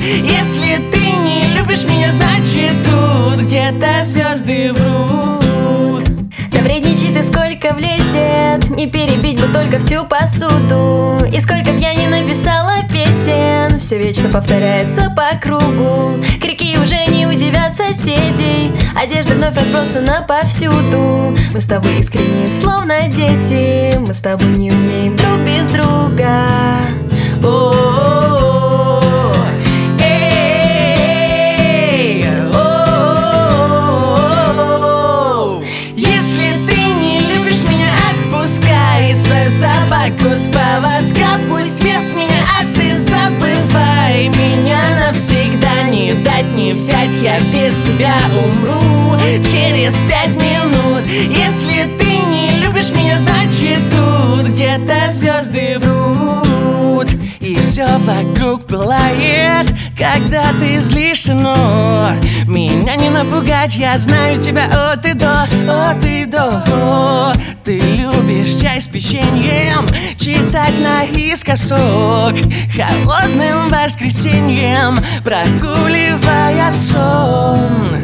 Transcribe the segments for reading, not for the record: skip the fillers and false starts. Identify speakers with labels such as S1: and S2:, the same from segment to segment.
S1: Если ты не любишь меня, значит тут где-то звезды врут.
S2: Да вредничай ты сколько влезет, не перебить бы только всю посуду. И сколько б я не написала песен, все вечно повторяется по кругу. Крики уже не удивят соседей, одежда вновь разбросана повсюду. Мы с тобой искренне, словно дети, мы с тобой не умеем друг без друга.
S1: Собаку с поводка пусть ест меня, а ты забывай меня навсегда. Не дать, не взять, я без тебя умру через 5 минут. Если ты не любишь меня, значит тут где-то звезды врут. И все вокруг пылает, когда ты злишься, но меня не напугать, я знаю тебя от и до, от и до. Ты любишь чай с печеньем, читать наискосок холодным воскресеньем, прогуливая сон.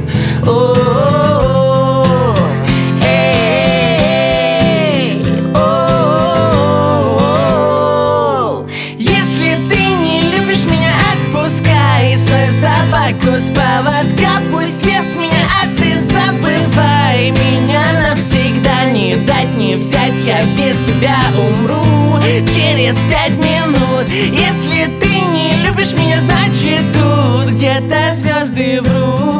S1: Если ты не любишь меня, отпускай свою собаку с поводка, пусть ест меня, а ты забывай меня навсегда. Не дать, не взять, я без тебя умру через 5 минут. Если ты не любишь меня, значит тут где-то звезды врут.